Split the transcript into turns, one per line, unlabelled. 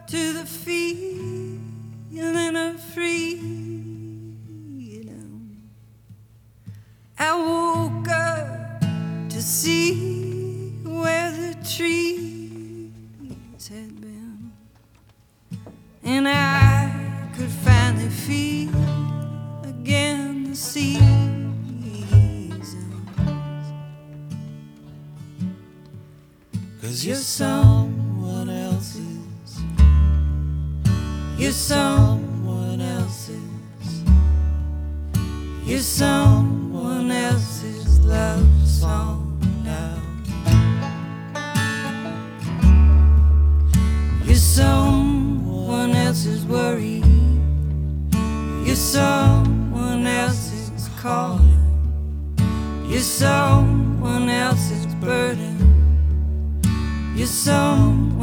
to the feeling of freedom. I woke up to see where the trees had been, and I could finally feel again the seasons. 'Cause you're someone else's, you're someone else's, you're someone else's love song now. You're someone else's worry, you're someone else's calling, you're someone else's burden, you're someone